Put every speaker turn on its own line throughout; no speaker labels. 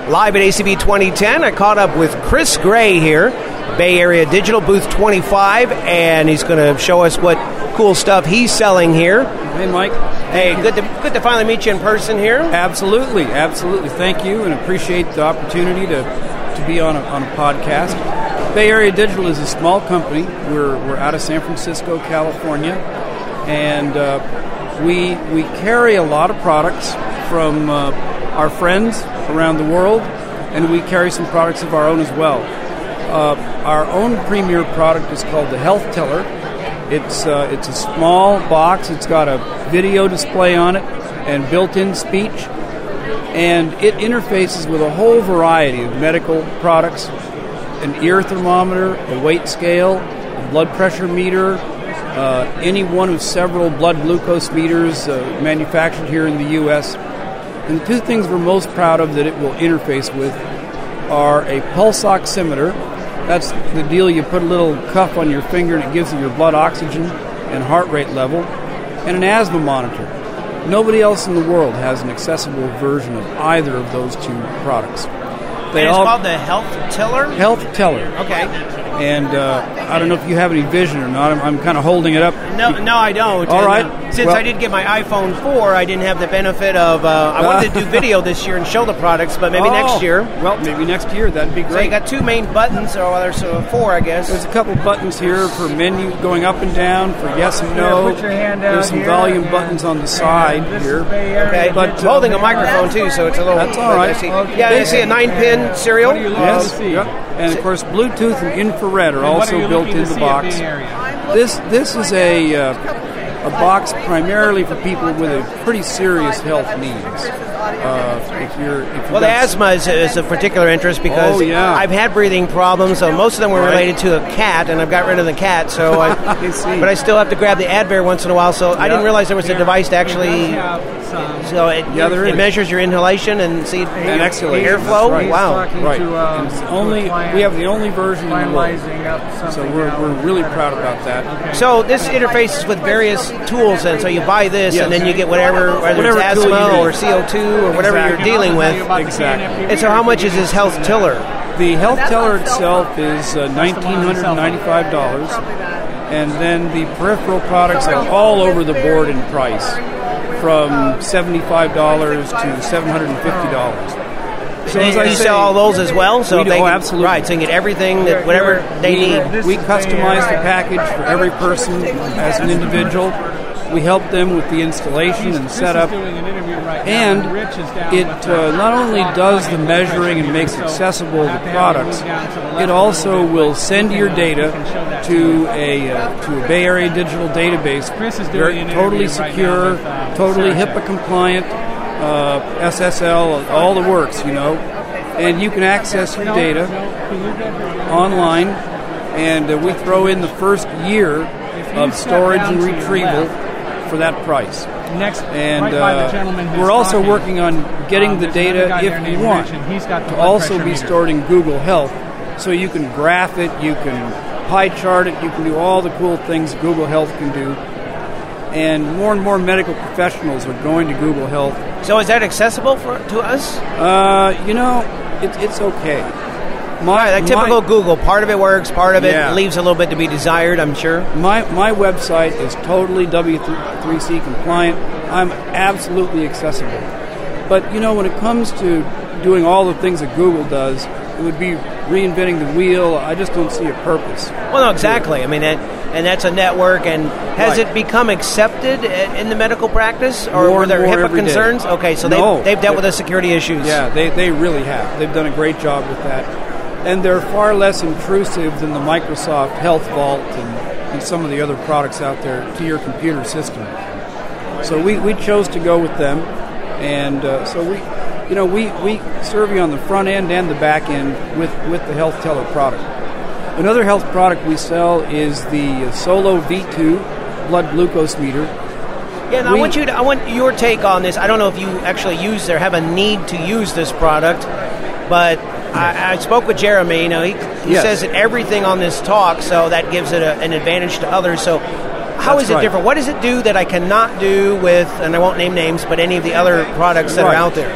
live at ACB 2010. I caught up with Chris Gray here, Bay Area Digital, booth 25, and he's going to show us what cool stuff he's selling here.
Hey, Mike.
Hey, good to finally meet you in person here.
Absolutely. Thank you, and appreciate the opportunity to be on a podcast. Bay Area Digital is a small company. We're out of San Francisco, California, and we carry a lot of products from our friends around the world, and we carry some products of our own as well. Our own premier product is called the Health Teller. It's a small box. It's got a video display on it and built-in speech, and it interfaces with a whole variety of medical products: an ear thermometer, a weight scale, a blood pressure meter, any one of several blood glucose meters manufactured here in the U.S. And the two things we're most proud of that it will interface with are a pulse oximeter. That's the deal. You put a little cuff on your finger and it gives you your blood oxygen and heart rate level, and an asthma monitor. Nobody else in the world has an accessible version of either of those two products.
It's called the Health Teller?
Health Teller.
Okay.
And I don't know if you have any vision or not. I'm kind of holding it up.
No, I don't.
All right.
Since I did get my iPhone 4, I didn't have the benefit of... I wanted to do video this year and show the products, but maybe next year.
Well, maybe next year. That'd be great.
So you got two main buttons, or there's four, I guess.
There's a couple buttons here for menu going up and down, for yes and no.
Put your hand out.
There's some volume buttons on the side here.
Okay, but holding a microphone, too, so it's a little...
That's all right.
Yeah, I see a 9-pin serial.
Yes. Yep. And, of course, Bluetooth and infrared are also built in the box. This is a box primarily for people with a pretty serious health needs.
The asthma is of particular interest because I've had breathing problems. So most of them were related to a cat, and I've got rid of the cat. So, but I still have to grab the Advair once in a while. So I didn't realize there was a device to actually. So it measures your inhalation and airflow.
Right.
Wow!
Right. And we have the only version in the world. So we're really proud about that.
So this interfaces with various tools, and so you buy this, and then you get whatever it's asthma or CO2 or whatever you're dealing with.
Exactly.
And so how much is this Health Teller?
The Health Teller itself is $1,995, and then the peripheral products are all over the board in price, from $75 to $750.
So you sell all those as well? So
absolutely.
Right, so you get everything, whatever they need.
We customize the package for every person as an individual. We help them with the installation and setup. And it not only does the measuring and makes accessible the products, it also will send your data to a Bay Area Digital database. Very totally secure, totally HIPAA compliant, SSL, all the works, and you can access your data online, and we throw in the first year of storage and retrieval for that price. And we're also working on getting the data, if you want, to also be stored in Google Health, so you can graph it, you can pie chart it, you can do all the cool things Google Health can do. And more medical professionals are going to Google Health.
So is that accessible to us?
It's okay.
Typical Google. Part of it works, part of it leaves a little bit to be desired, I'm sure.
My website is totally W3C compliant. I'm absolutely accessible. But, when it comes to doing all the things that Google does, it would be reinventing the wheel. I just don't see a purpose.
Well, no, exactly. I mean, and that's a network. And has it become accepted in the medical practice? Or were there HIPAA concerns? Okay, so they've dealt with the security issues.
Yeah, they really have. They've done a great job with that. And they're far less intrusive than the Microsoft Health Vault and some of the other products out there to your computer system. So we chose to go with them. And so we serve you on the front end and the back end with the Health Teller product. Another health product we sell is the Solo V2 blood glucose meter.
Yeah, and I want your take on this. I don't know if you actually use or have a need to use this product, but I spoke with Jeremy. He says that everything on this talks, so that gives it an advantage to others. So how is it different? What does it do that I cannot do with, and I won't name names, but any of the other products that are out there?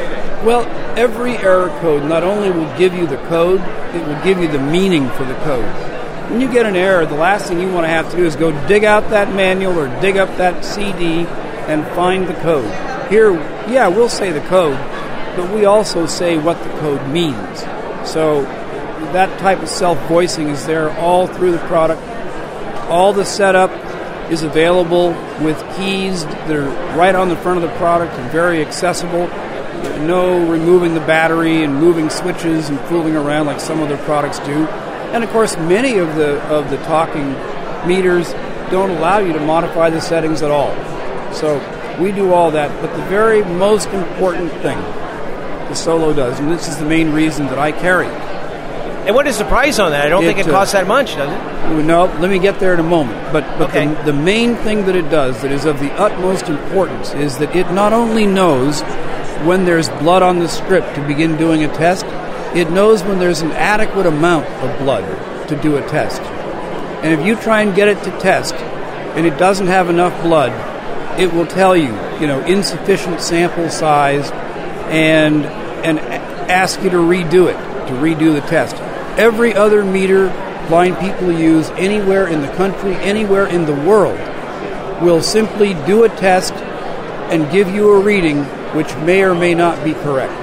Well, every error code not only will give you the code, it will give you the meaning for the code. When you get an error, the last thing you want to have to do is go dig out that manual or dig up that CD and find the code. Here, yeah, we'll say the code, but we also say what the code means. So that type of self-voicing is there all through the product. All the setup is available with keys that are right on the front of the product and very accessible. No removing the battery and moving switches and fooling around like some other products do. And of course, many of the talking meters don't allow you to modify the settings at all. So we do all that. But the very most important thing the Solo does, and this is the main reason that I carry it.
And what is the price on that? I don't think it costs that much, does it?
No, let me get there in a moment. But
okay.
The main thing that it does that is of the utmost importance is that it not only knows when there's blood on the script to begin doing a test, it knows when there's an adequate amount of blood to do a test. And if you try and get it to test and it doesn't have enough blood, it will tell you, insufficient sample size and ask you to redo the test. Every other meter blind people use anywhere in the country, anywhere in the world, will simply do a test and give you a reading which may or may not be correct.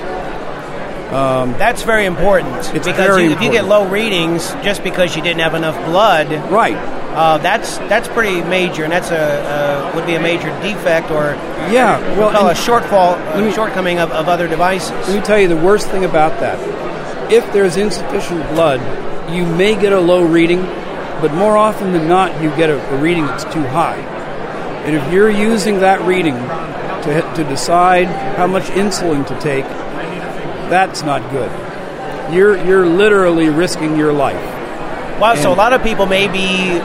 That's very important.
It's
because
very
if
important.
you get low readings just because you didn't have enough blood,
right?
That's pretty major, and that's would be a major defect or a shortcoming of other devices.
Let me tell you the worst thing about that. If there's insufficient blood, you may get a low reading, but more often than not, you get a reading that's too high. And if you're using that reading to decide how much insulin to take, that's not good. You're literally risking your life.
Wow, so a lot of people may be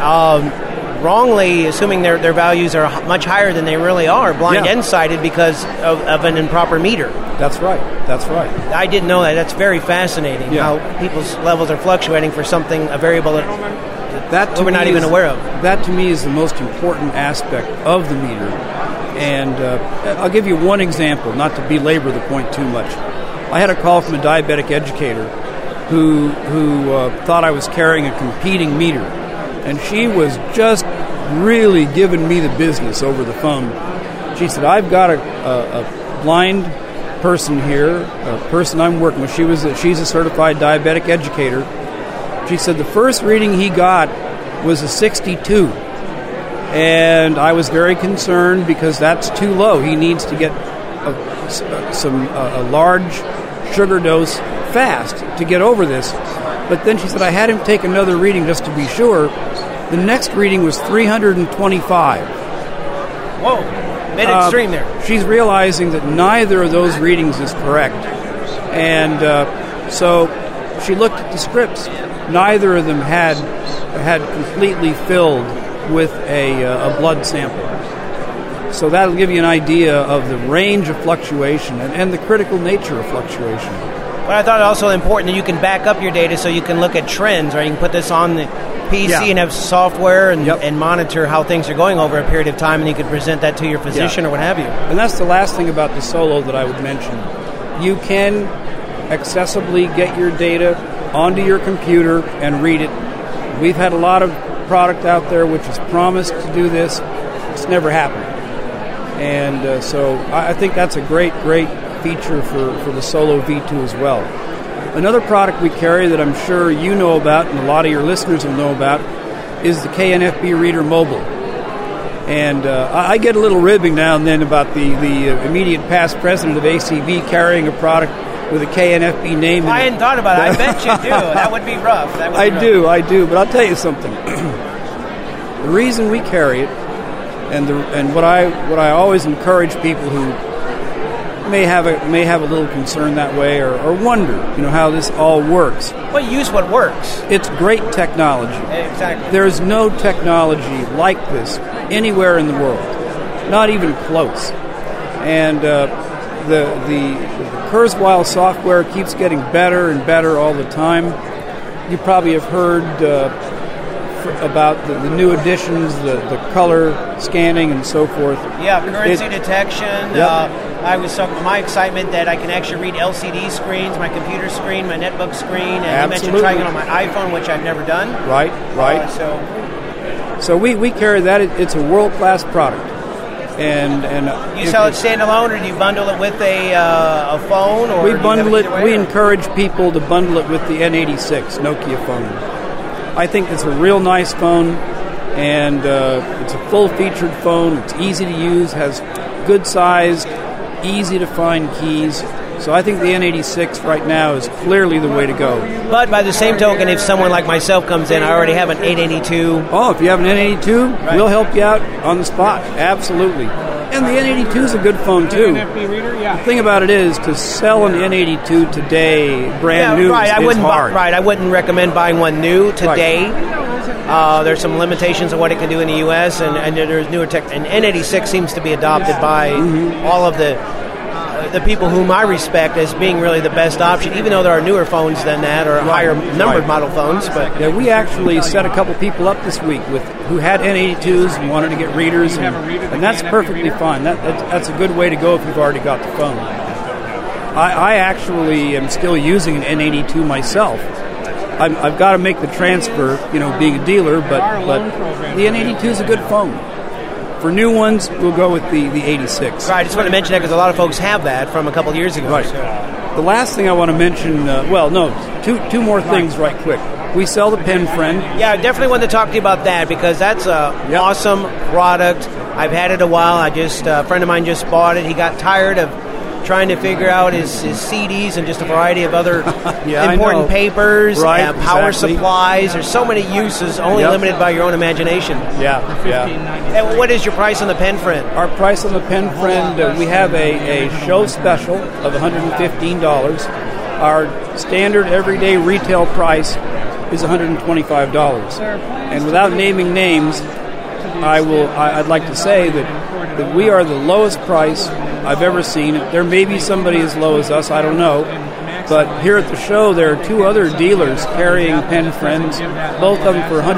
wrongly assuming their values are much higher than they really are, blind and sighted, because of an improper meter.
That's right.
I didn't know that. That's very fascinating, how people's levels are fluctuating for a variable that we're not even aware of.
That, to me, is the most important aspect of the meter. And I'll give you one example, not to belabor the point too much. I had a call from a diabetic educator who thought I was carrying a competing meter. And she was just really giving me the business over the phone. She said, I've got a blind person here, a person I'm working with. She's a certified diabetic educator. She said the first reading he got was a 62. And I was very concerned because that's too low. He needs to get a large sugar dose fast to get over this. But then she said, I had him take another reading just to be sure. The next reading was 325.
Whoa, mid-extreme there.
She's realizing that neither of those readings is correct. And so she looked at the scripts. Neither of them had completely filled with a blood sample. So that'll give you an idea of the range of fluctuation and the critical nature of fluctuation.
But I thought it also important that you can back up your data so you can look at trends, right? You can put this on the PC and have software and monitor how things are going over a period of time, and you can present that to your physician or what have you.
And that's the last thing about the Solo that I would mention. You can accessibly get your data onto your computer and read it. We've had a lot of product out there which has promised to do this. It's never happened. And so I think that's a great feature for the Solo V2 as well. Another product we carry that I'm sure you know about and a lot of your listeners will know about is the KNFB Reader Mobile. And I get a little ribbing now and then about the immediate past president of ACB carrying a product with a KNFB name.
Well, I hadn't thought about it. I bet you do. That would be rough.
I do. But I'll tell you something. The reason we carry it, and what I always encourage people who may have a little concern that way or wonder, how this all works.
Well, use what works.
It's great technology.
Exactly.
There's no technology like this anywhere in the world, not even close. And the Kurzweil software keeps getting better and better all the time. You probably have heard about the new additions, the color scanning and so forth.
Yeah, currency detection. my excitement that I can actually read LCD screens, my computer screen, my netbook screen, and you mentioned trying it on my iPhone, which I've never done.
Right. So we carry that. It's a world-class product. And
you sell it standalone, or do you bundle it with a phone? Or
we bundle it. We encourage people to bundle it with the N86 Nokia phone. I think it's a real nice phone, and it's a full-featured phone. It's easy to use, has good size, easy to find keys. So I think the N86 right now is clearly the way to go.
But by the same token, if someone like myself comes in, I already have an 882.
Oh, if you have an N82, we'll help you out on the spot. Absolutely. And the N82 is a good phone, too. The thing about it is, to sell an N82 today, brand new, is hard.
I wouldn't recommend buying one new today. Right. There's some limitations on what it can do in the U.S., and there's newer tech. And N86 seems to be adopted by all of the people whom I respect as being really the best option, even though there are newer phones than that or higher numbered model phones. But
yeah, we actually set a couple people up this week who had N82s and wanted to get readers, and that's perfectly fine. That's a good way to go if you've already got the phone. I actually am still using an N82 myself. I've got to make the transfer, being a dealer, but the N82 is a good phone. For new ones, we'll go with the 86.
Right, I just want to mention that because a lot of folks have that from a couple of years ago.
Right.
So.
The last thing I want to mention, two more things right quick. We sell the Pen Friend.
Yeah, I definitely want to talk to you about that because that's an awesome product. I've had it a while. A friend of mine just bought it. He got tired of trying to figure out his CDs and just a variety of other important papers, power supplies. There's so many uses, only limited by your own imagination.
Yeah.
And what is your price on the Pen Friend?
Our price on the Pen Friend, we have a show special of $115. Our standard everyday retail price is $125. And without naming names, I'd like to say that we are the lowest price I've ever seen. There may be somebody as low as us, I don't know. But here at the show, there are two other dealers carrying Pen Friends, both of them for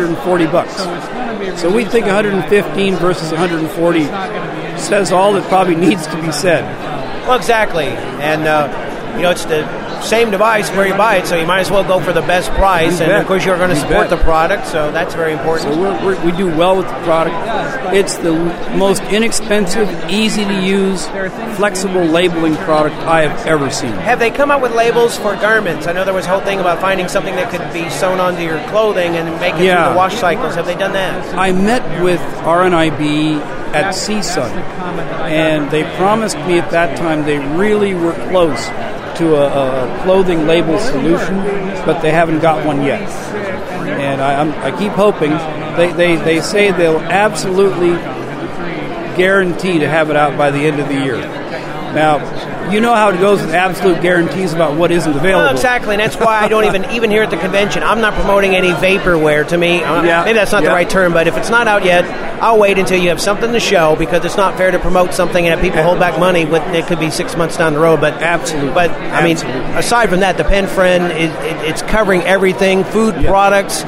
$140. So we think $115 versus $140 says all that probably needs to be said.
Well, exactly. And, it's the same device where you buy it, so you might as well go for the best price. And, of course, you're going to support the product, so that's very important.
So we do well with the product. It's the most inexpensive, easy-to-use, flexible labeling product I have ever seen.
Have they come up with labels for garments? I know there was a whole thing about finding something that could be sewn onto your clothing and make it through the wash cycles. Have they done that?
I met with RNIB at CSUN, and they promised me at that time they really were close to a clothing label solution, but they haven't got one yet. And I keep hoping. They say they'll absolutely guarantee to have it out by the end of the year. Now, you know how it goes with absolute guarantees about what isn't available.
Well, exactly, and that's why I don't even here at the convention, I'm not promoting any vaporware to me. Maybe that's not the right term, but if it's not out yet, I'll wait until you have something to show, because it's not fair to promote something and have people hold back money. It could be 6 months down the road. But
absolutely.
But I mean, aside from that, the Pen Friend it's covering everything, food products.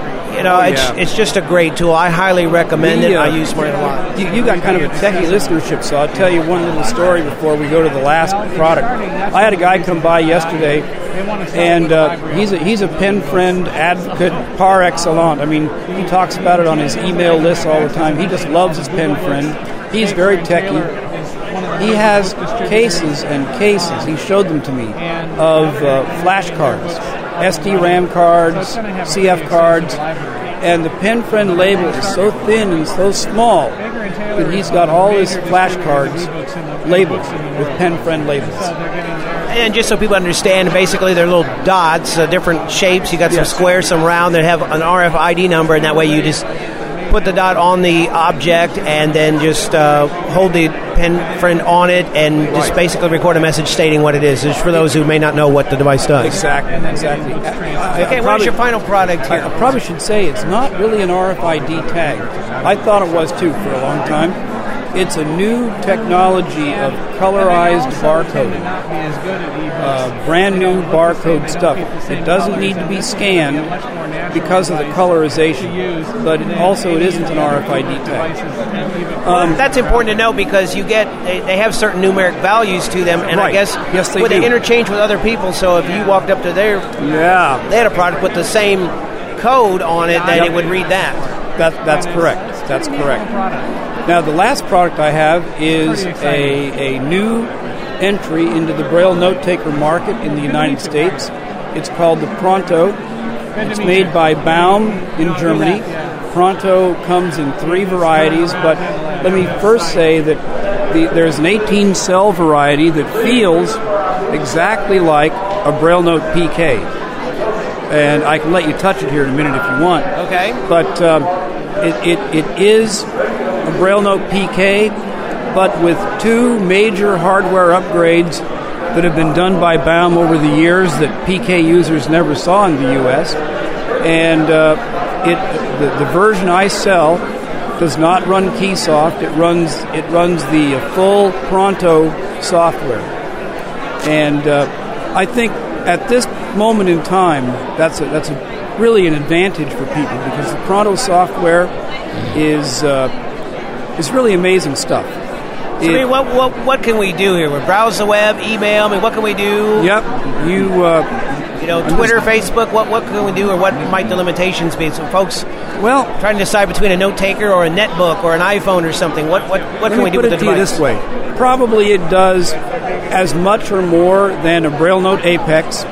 It's just a great tool. I highly recommend it. I use mine a lot.
You got kind of a techie listenership, so I'll tell you one little story before we go to the last product. I had a guy come by yesterday, and he's a Pen Friend advocate par excellence. I mean, he talks about it on his email list all the time. He just loves his Pen Friend. He's very techie. He has cases and cases, he showed them to me, of flashcards, SD-RAM cards, CF cards, and the Pen Friend label is so thin and so small that he's got all his flashcards labeled with Pen Friend labels.
And just so people understand, basically they're little dots, different shapes. You got some square, some round that have an RFID number, and that way you just put the dot on the object and then just hold the Pen Friend on it and just basically record a message stating what it is. It's for those who may not know what the device does.
Exactly.
Okay, what is your final product here?
I probably should say it's not really an RFID tag. I thought it was too for a long time. It's a new technology of colorized barcoding. Brand new barcode stuff. It doesn't need to be scanned because of the colorization, but it isn't an RFID tag.
That's important to know because they have certain numeric values to them, and
right.
I guess they interchange with other people. So if you walked up to they had a product with the same code on it, that it would read that.
That's correct. That's correct. Now, the last product I have is a new entry into the Braille note taker market in the United States. It's called the Pronto. It's made by Baum in Germany. Pronto comes in 3 varieties, but let me first say that there's an 18-cell variety that feels exactly like a Braille Note PK. And I can let you touch it here in a minute if you want.
Okay.
But it is a Braille Note PK, but with 2 major hardware upgrades that have been done by Baum over the years that PK users never saw in the U.S. And the version I sell does not run Keysoft. It runs the full Pronto software. And I think at this moment in time, that's really an advantage for people because the Pronto software is really amazing stuff.
So, what can we do here? We browse the web, email. What can we do?
Yep.
Twitter, Facebook. What can we do, or what might the limitations be? So, folks, trying to decide between a note taker or a netbook or an iPhone or something. What can we do with the device?
This way, probably it does as much or more than a Braille Note Apex,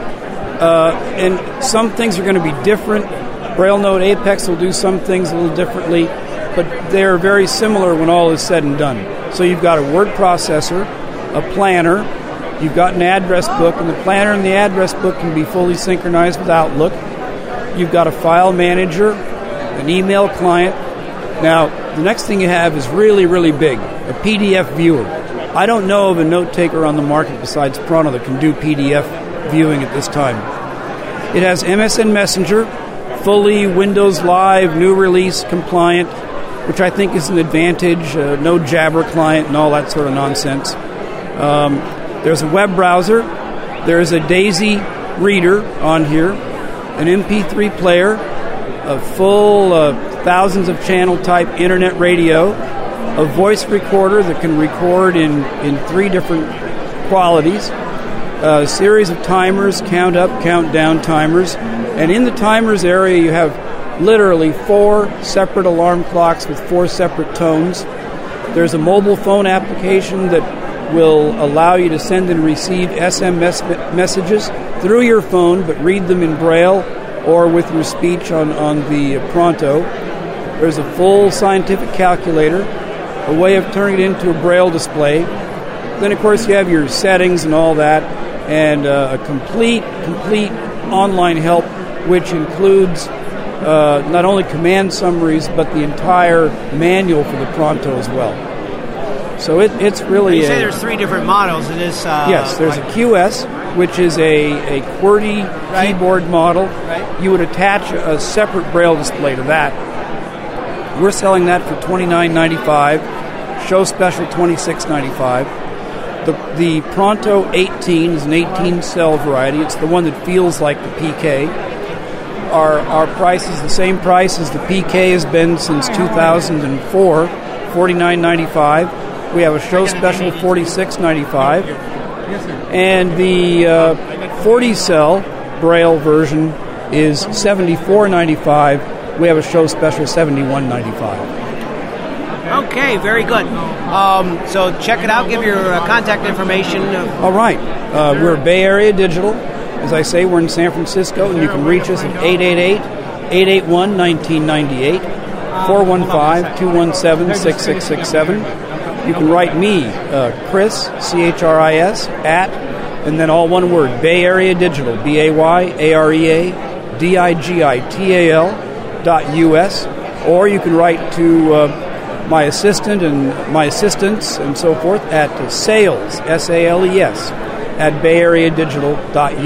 and some things are going to be different. Braille Note Apex will do some things a little differently, but they're very similar when all is said and done. So you've got a word processor, a planner, you've got an address book, and the planner and the address book can be fully synchronized with Outlook. You've got a file manager, an email client. Now, the next thing you have is really, really big, a PDF viewer. I don't know of a note taker on the market besides Pronto that can do PDF viewing at this time. It has MSN Messenger, fully Windows Live, new release compliant, which I think is an advantage, no Jabber client and all that sort of nonsense. There's a web browser. There's a Daisy reader on here, an MP3 player, a full thousands of channel type internet radio, a voice recorder that can record in 3 different qualities, a series of timers, count up, count down timers, and in the timers area you have literally 4 separate alarm clocks with 4 separate tones. There's a mobile phone application that will allow you to send and receive SMS messages through your phone, but read them in Braille or with your speech on the Pronto. There's a full scientific calculator, a way of turning it into a Braille display. Then, of course, you have your settings and all that, and a complete online help, which includes not only command summaries, but the entire manual for the Pronto as well. So it's really...
You say there's 3 different models. It is...
yes, there's a QS, which is a QWERTY keyboard model.
Right.
You would attach a separate Braille display to that. We're selling that for $29.95. Show special $26.95. The Pronto 18 is an 18-cell variety. It's the one that feels like the PK. Our price is the same price as the PK has been since 2004, $49.95. We have a show special $46.95. And the 40-cell Braille version is $74.95. We have a show special $71.95.
Okay, very good. So check it out. Give your contact information.
All right. We're Bay Area Digital. As I say, we're in San Francisco, and you can reach us at 888-881-1998, 415-217-6667. You can write me, Chris, C-H-R-I-S, at, and then all one word, Bay Area Digital, BAYAREADIGITAL.US, or you can write to my assistant and my assistants and so forth at sales, S-A-L-E-S, at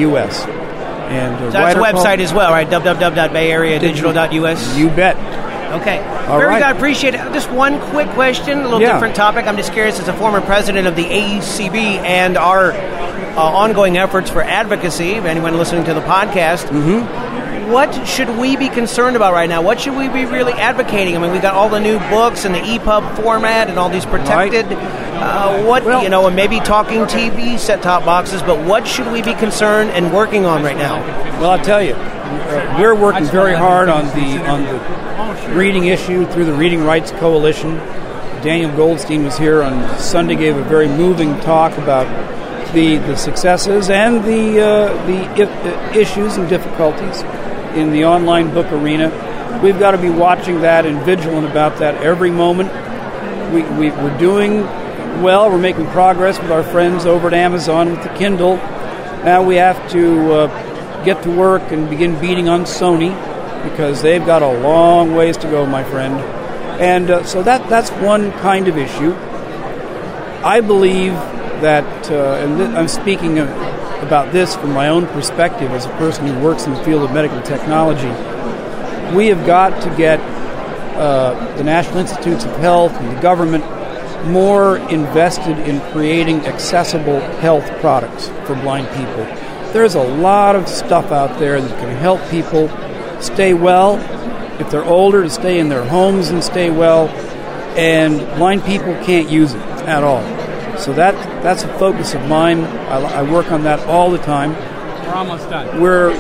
bayareadigital.us. And
so that's a website as well, right? www.bayareadigital.us.
You bet.
Okay. Very good. I appreciate it. Just one quick question, a little different topic. I'm just curious, as a former president of the AECB and our ongoing efforts for advocacy, if anyone listening to the podcast, what should we be concerned about right now? What should we be really advocating? I mean, we've got all the new books and the EPUB format and all these protected, and maybe talking TV set-top boxes, but what should we be concerned and working on right now?
Well, I'll tell you, we're working very hard on the reading issue through the Reading Rights Coalition. Daniel Goldstein was here on Sunday, gave a very moving talk about the successes and the issues and difficulties in the online book arena. We've got to be watching that and vigilant about that every moment. We're doing well. We're making progress with our friends over at Amazon with the Kindle. Now we have to get to work and begin beating on Sony, because they've got a long ways to go, my friend. And so that's one kind of issue. I believe that, I'm speaking about this from my own perspective as a person who works in the field of medical technology, we have got to get the National Institutes of Health and the government more invested in creating accessible health products for blind people. There's a lot of stuff out there that can help people stay well, if they're older, to stay in their homes and stay well, and blind people can't use it at all. So that's a focus of mine. I work on that all the time.
We're almost done.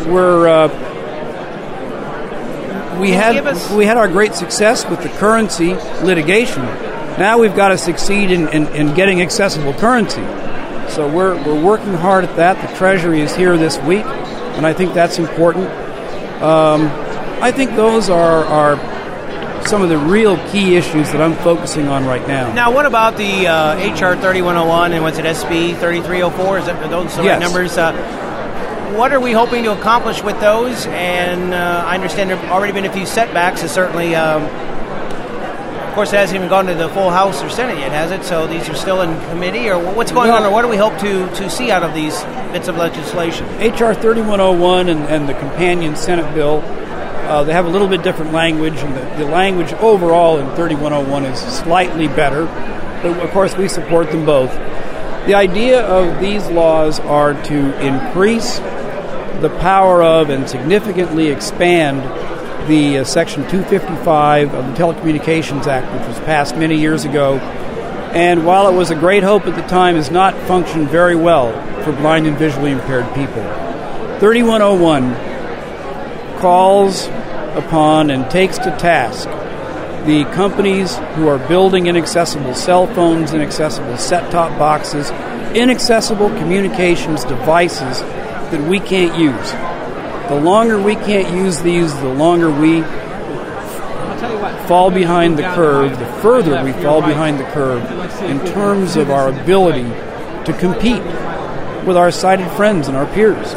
We had our great success with the currency litigation. Now we've got to succeed in getting accessible currency. So we're working hard at that. The Treasury is here this week, and I think that's important. I think those are some of the real key issues that I'm focusing on right now.
Now, what about the HR 3101 and what's it, SB 3304? Are those the right numbers? What are we hoping to accomplish with those? And I understand there have already been a few setbacks. It's certainly, of course, it hasn't even gone to the full House or Senate yet, has it? So these are still in committee? Or what's going on, or what do we hope to see out of these bits of legislation?
HR 3101 and the companion Senate bill, they have a little bit different language, and the language overall in 3101 is slightly better. But, of course, we support them both. The idea of these laws are to increase the power of and significantly expand the Section 255 of the Telecommunications Act, which was passed many years ago, and while it was a great hope at the time, has not functioned very well for blind and visually impaired people. 3101 calls upon and takes to task the companies who are building inaccessible cell phones, inaccessible set-top boxes, inaccessible communications devices that we can't use. The longer we can't use these, the longer we fall behind the curve, the further we fall behind the curve in terms of our ability to compete with our sighted friends and our peers.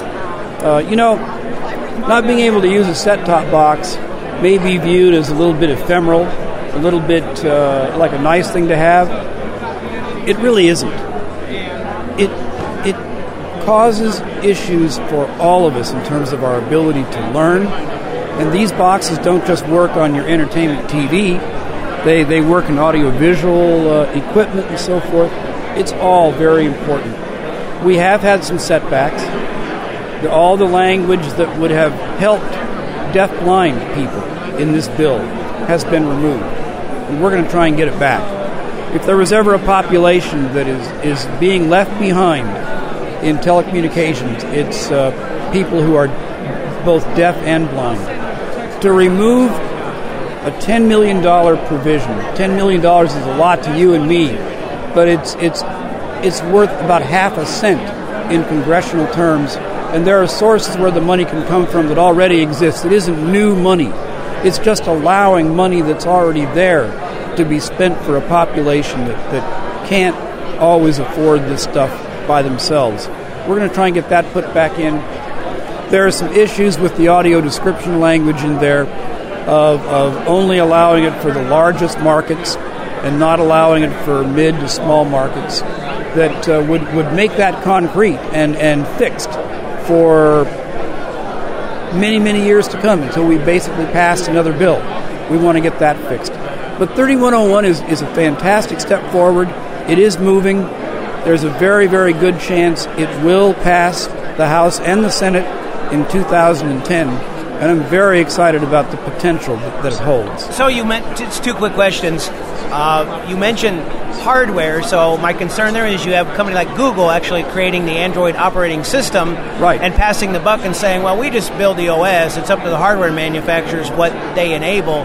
Not being able to use a set-top box may be viewed as a little bit ephemeral, a little bit like a nice thing to have. It really isn't. It causes issues for all of us in terms of our ability to learn. And these boxes don't just work on your entertainment TV. They work in audiovisual equipment and so forth. It's all very important. We have had some setbacks. All the language that would have helped deaf-blind people in this bill has been removed. And we're going to try and get it back. If there was ever a population that is being left behind in telecommunications, it's people who are both deaf and blind. To remove a $10 million provision, $10 million is a lot to you and me, but it's worth about half a cent in congressional terms. And there are sources where the money can come from that already exists. It isn't new money. It's just allowing money that's already there to be spent for a population that can't always afford this stuff by themselves. We're going to try and get that put back in. There are some issues with the audio description language in there of only allowing it for the largest markets and not allowing it for mid to small markets that would make that concrete and fixed for many, many years to come until we basically passed another bill. We want to get that fixed. But 3101 is a fantastic step forward. It is moving. There's a very, very good chance it will pass the House and the Senate in 2010. And I'm very excited about the potential that it holds.
So just two quick questions. You mentioned hardware, so my concern there is you have a company like Google actually creating the Android operating system,
right,
and passing the buck and saying, well, we just build the OS. It's up to the hardware manufacturers what they enable.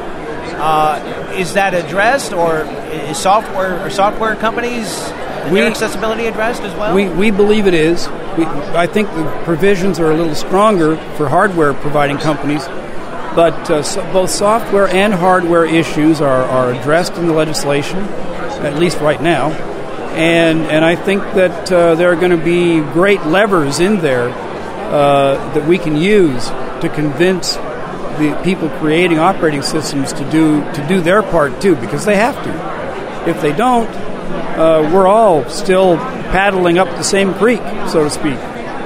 Is that addressed, or is software companies, their accessibility addressed as well?
We believe it is. I think the provisions are a little stronger for hardware providing companies, but both software and hardware issues are addressed in the legislation, at least right now. And I think that there are going to be great levers in there that we can use to convince the people creating operating systems to do their part too, because they have to. If they don't, we're all still paddling up the same creek, so to speak.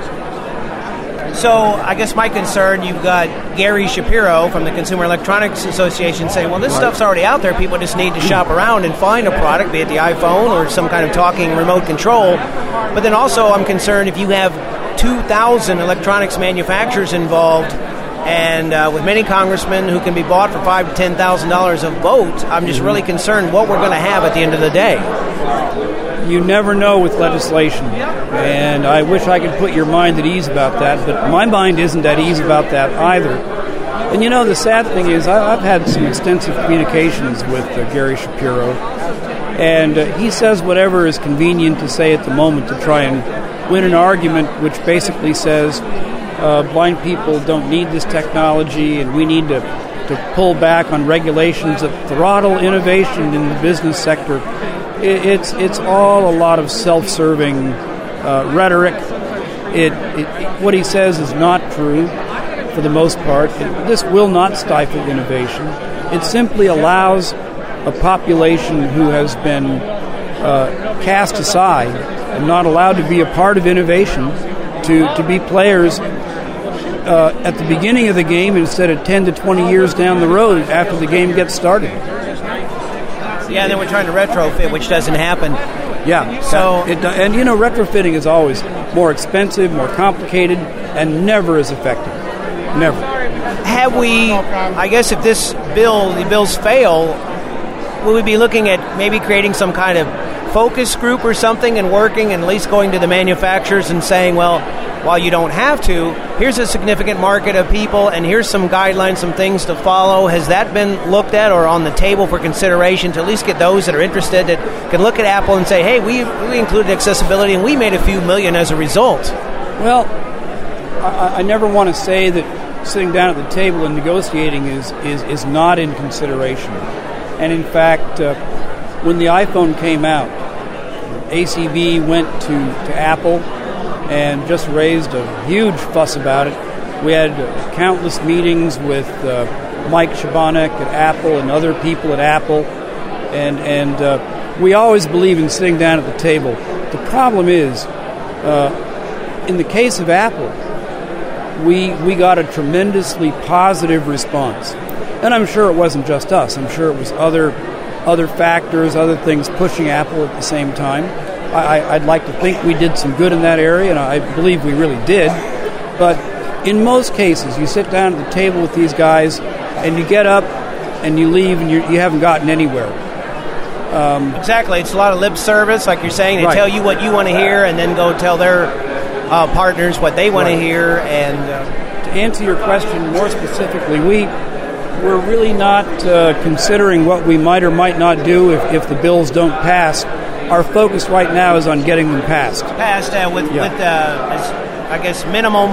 So I guess my concern, you've got Gary Shapiro from the Consumer Electronics Association saying, well, this stuff's already out there. People just need to shop around and find a product, be it the iPhone or some kind of talking remote control. But then also I'm concerned if you have 2,000 electronics manufacturers involved, and with many congressmen who can be bought for $5,000 to $10,000 a vote, I'm just really concerned what we're going to have at the end of the day.
You never know with legislation, and I wish I could put your mind at ease about that, but my mind isn't at ease about that either. And you know, the sad thing is I've had some extensive communications with Gary Shapiro, and he says whatever is convenient to say at the moment to try and win an argument which basically says blind people don't need this technology and we need to pull back on regulations that throttle innovation in the business sector. It's all a lot of self-serving rhetoric. What he says is not true for the most part. This will not stifle innovation. It simply allows a population who has been cast aside and not allowed to be a part of innovation to be players at the beginning of the game instead of 10 to 20 years down the road after the game gets started.
Yeah, and then we're trying to retrofit, which doesn't happen.
Yeah.
So,
and you know, retrofitting is always more expensive, more complicated, and never as effective. Never.
Have we, I guess if the bills fail, will we be looking at maybe creating some kind of focus group or something and working and at least going to the manufacturers and saying, well, while you don't have to, here's a significant market of people and here's some guidelines, some things to follow. Has that been looked at or on the table for consideration to at least get those that are interested that can look at Apple and say, hey, we included accessibility and we made a few million as a result?
Well, I never want to say that sitting down at the table and negotiating is not in consideration. And in fact, when the iPhone came out, ACB went to Apple and just raised a huge fuss about it. We had countless meetings with Mike Shabanek at Apple and other people at Apple, and we always believe in sitting down at the table. The problem is, in the case of Apple, we got a tremendously positive response. And I'm sure it wasn't just us. I'm sure it was other factors, other things pushing Apple at the same time. I'd like to think we did some good in that area, and I believe we really did. But in most cases, you sit down at the table with these guys, and you get up, and you leave, and you haven't gotten anywhere.
Exactly. It's a lot of lip service, like you're saying. They tell you what you want to hear, and then go tell their partners what they want to hear. And
to answer your question more specifically, we're really not considering what we might or might not do if the bills don't pass. Our focus right now is on getting them passed.
With I guess minimum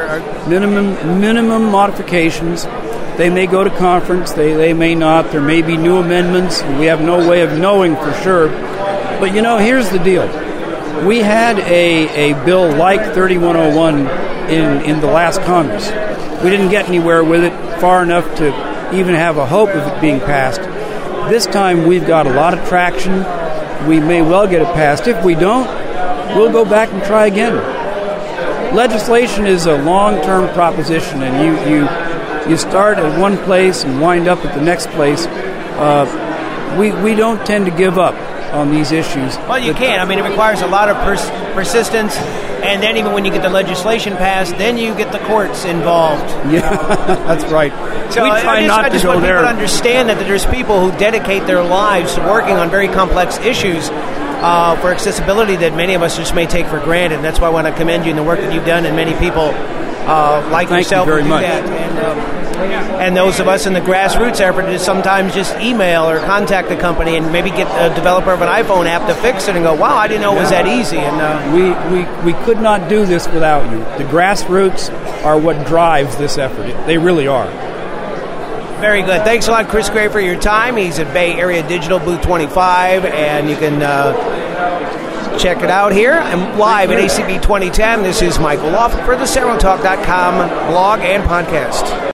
modifications. They may go to conference. They may not. There may be new amendments. We have no way of knowing for sure. But you know, here's the deal. We had a bill like 3101 in the last Congress. We didn't get anywhere with it far enough to even have a hope of it being passed. This time we've got a lot of traction. We may well get it passed. If we don't, we'll go back and try again. Legislation is a long-term proposition, and You start at one place and wind up at the next place. We don't tend to give up on these issues.
Well, you can't. I mean, it requires a lot of persistence, and then even when you get the legislation passed, then you get the courts involved.
Yeah, that's right.
So
we try not to go there.
I just want people to understand that there's people who dedicate their lives to working on very complex issues for accessibility that many of us just may take for granted. And that's why I want to commend you in the work that you've done, and many people like yourself
you very
do
much.
that. And those of us in the grassroots effort to sometimes just email or contact the company and maybe get a developer of an iPhone app to fix it and go, wow, I didn't know it was that easy. And
we could not do this without you. The grassroots are what drives this effort. They really are.
Very good. Thanks a lot, Chris Gray, for your time. He's at Bay Area Digital Booth 25, and you can check it out here. I'm live at ACB 2010. This is Michael Loft for the SaronTalk.com blog and podcast.